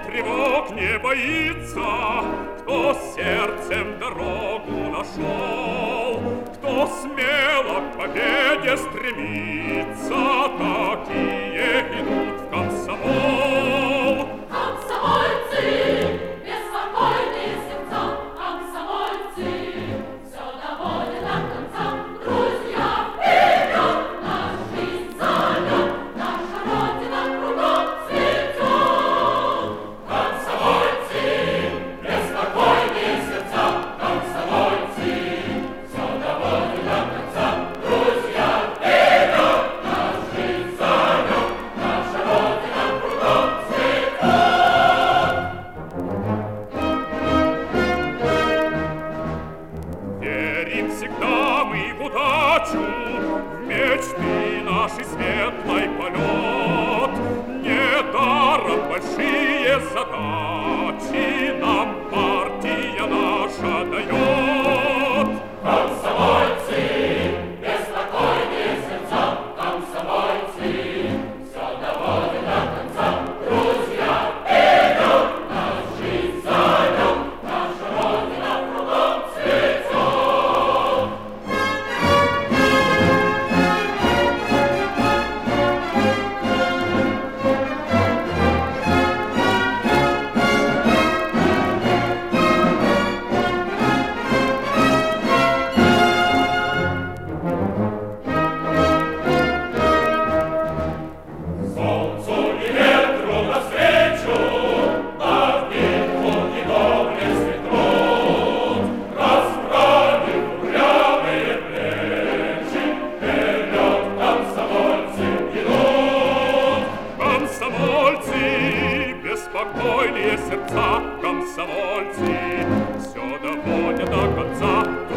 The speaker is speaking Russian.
тревог не боится, кто сердцем дорогу нашел, кто смело к победе стремится, такие идут в комсомол. Комсомольцы, беспокойные сердца, комсомольцы, все доводят до конца. Друзья, вперед, наш жизнь зовет, наша Родина кругом цветет. Комсомольцы, беспокойные сердца, комсомольцы, все доводят до конца. Друзья, вперед, наш жизнь зовет, наша Родина кругом цветет. Верим всегда мы в удачу, в мечты нашей светлой полет. Недаром большие задачи нам партия наша дает. Комсомольцы, беспокойные сердца, комсомольцы, все доводят до конца. Друзья, вперед, наш жизнь зовет, наша Родина кругом цветет. Солнцу и ветру навстречу, над битву и доблестный труд, расправив упрямые плечи, вперед комсомольцы идут. Комсомольцы, беспокойные сердца, комсомольцы, все доводят до конца.